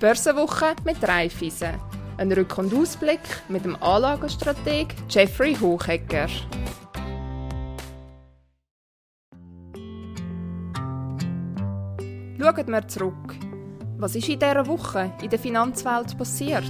Börsenwoche mit Raiffeisen. Ein Rück- und Ausblick mit dem Anlagestrateg Jeffrey Hochegger. Schauen wir zurück. Was ist in dieser Woche in der Finanzwelt passiert?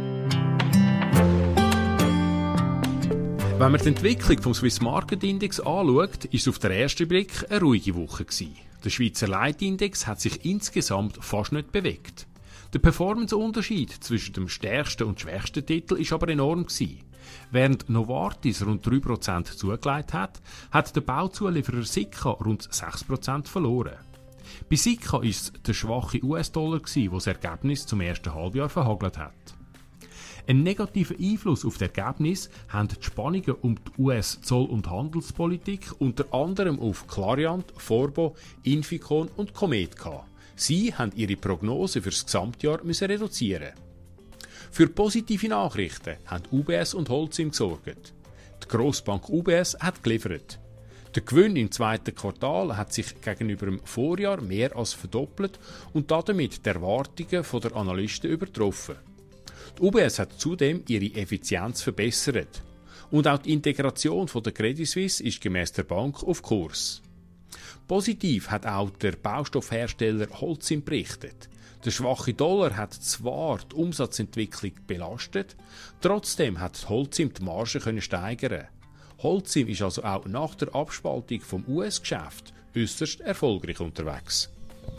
Wenn man die Entwicklung des Swiss Market Index anschaut, ist es auf den ersten Blick eine ruhige Woche gewesen. Der Schweizer Leitindex hat sich insgesamt fast nicht bewegt. Der Performance-Unterschied zwischen dem stärksten und schwächsten Titel ist aber enorm gewesen. Während Novartis rund 3% zugelegt hat, hat der Bauzulieferer Sika rund 6% verloren. Bei Sika war es der schwache US-Dollar, der das Ergebnis zum ersten Halbjahr verhagelt hat. Einen negativen Einfluss auf das Ergebnis haben die Spannungen um die US-Zoll- und Handelspolitik unter anderem auf Clariant, Forbo, Inficon und Comet gehabt. Sie haben ihre Prognose für das Gesamtjahr reduzieren. Für positive Nachrichten haben UBS und Holcim gesorgt. Die Grossbank UBS hat geliefert. Der Gewinn im zweiten Quartal hat sich gegenüber dem Vorjahr mehr als verdoppelt und damit die Erwartungen der Analysten übertroffen. Die UBS hat zudem ihre Effizienz verbessert. Und auch die Integration der Credit Suisse ist gemäss der Bank auf Kurs. Positiv hat auch der Baustoffhersteller Holcim berichtet. Der schwache Dollar hat zwar die Umsatzentwicklung belastet, trotzdem hat Holcim die Marge steigern. Holcim ist also auch nach der Abspaltung vom US-Geschäft äußerst erfolgreich unterwegs.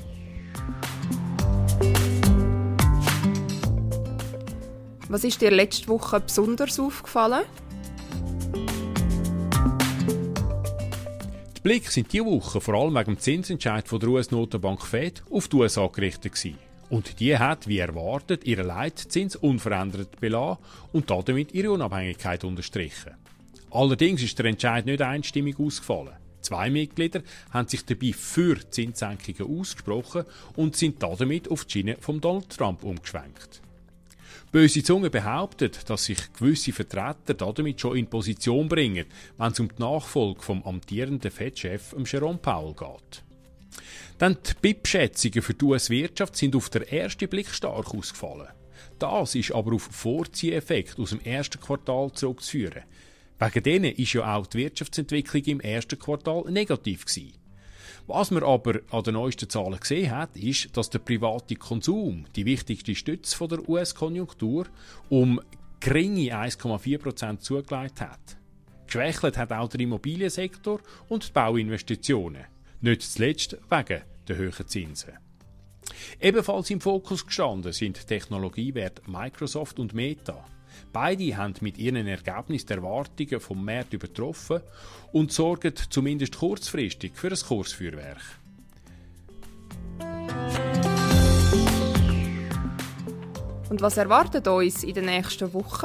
Was ist dir letzte Woche besonders aufgefallen? Die Blicke sind diese Woche vor allem wegen dem Zinsentscheid von der US-Notenbank Fed auf die USA gerichtet gewesen. Und die hat, wie erwartet, ihren Leitzins unverändert belassen und damit ihre Unabhängigkeit unterstrichen. Allerdings ist der Entscheid nicht einstimmig ausgefallen. 2 Mitglieder haben sich dabei für Zinssenkungen ausgesprochen und sind damit auf die Schiene von Donald Trump umgeschwenkt. Böse Zungen behaupten, dass sich gewisse Vertreter damit schon in Position bringen, wenn es um die Nachfolge vom amtierenden Fed-Chef Jerome Powell geht. Dann die BIP-Schätzungen für die US-Wirtschaft sind auf den ersten Blick stark ausgefallen. Das ist aber auf Vorzieheffekte aus dem ersten Quartal zurückzuführen. Wegen denen ist ja auch die Wirtschaftsentwicklung im ersten Quartal negativ gewesen. Was man aber an den neuesten Zahlen gesehen hat, ist, dass der private Konsum, die wichtigste Stütze der US-Konjunktur, um geringe 1,4% zugelegt hat. Geschwächelt hat auch der Immobiliensektor und die Bauinvestitionen. Nicht zuletzt wegen der hohen Zinsen. Ebenfalls im Fokus gestanden sind Technologiewerte Microsoft und Meta. Beide haben mit ihren Ergebnissen die Erwartungen vom Markt übertroffen und sorgen zumindest kurzfristig für ein Kursfeuerwerk. Und was erwartet uns in den nächsten Wochen?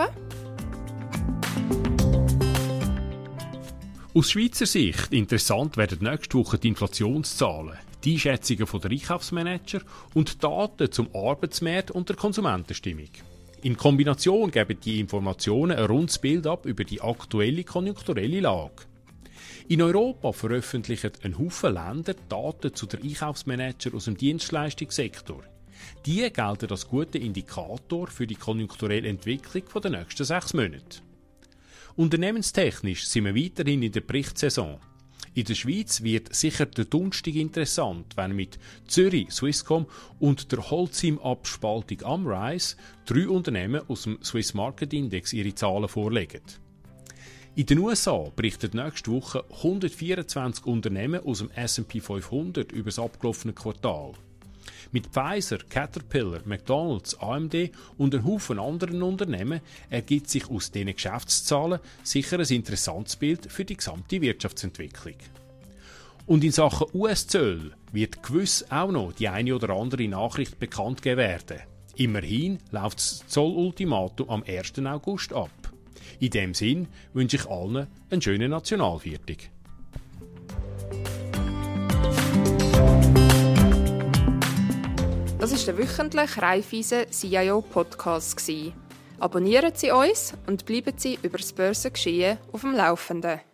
Aus Schweizer Sicht interessant werden nächste Woche die Inflationszahlen, die Einschätzungen der Einkaufsmanager und Daten zum Arbeitsmarkt und der Konsumentenstimmung. In Kombination geben die Informationen ein rundes Bild ab über die aktuelle konjunkturelle Lage. In Europa veröffentlichen ein Haufen Länder Daten zu den Einkaufsmanagern aus dem Dienstleistungssektor. Die gelten als guter Indikator für die konjunkturelle Entwicklung der nächsten 6 Monate. Unternehmenstechnisch sind wir weiterhin in der Berichtssaison. In der Schweiz wird sicher der Donnerstag interessant, wenn mit Zürich, Swisscom und der Holcim-Abspaltung Amrise 3 Unternehmen aus dem Swiss Market Index ihre Zahlen vorlegen. In den USA berichten nächste Woche 124 Unternehmen aus dem S&P 500 über das abgelaufene Quartal. Mit Pfizer, Caterpillar, McDonald's, AMD und einem Haufen anderen Unternehmen ergibt sich aus diesen Geschäftszahlen sicher ein interessantes Bild für die gesamte Wirtschaftsentwicklung. Und in Sachen US-Zölle wird gewiss auch noch die eine oder andere Nachricht bekannt gegeben werden. Immerhin läuft das Zollultimatum am 1. August ab. In diesem Sinn wünsche ich allen einen schönen Nationalviertag. Das war der wöchentliche Raiffeisen CIO Podcast. Abonnieren Sie uns und bleiben Sie über das Börsengeschehen auf dem Laufenden.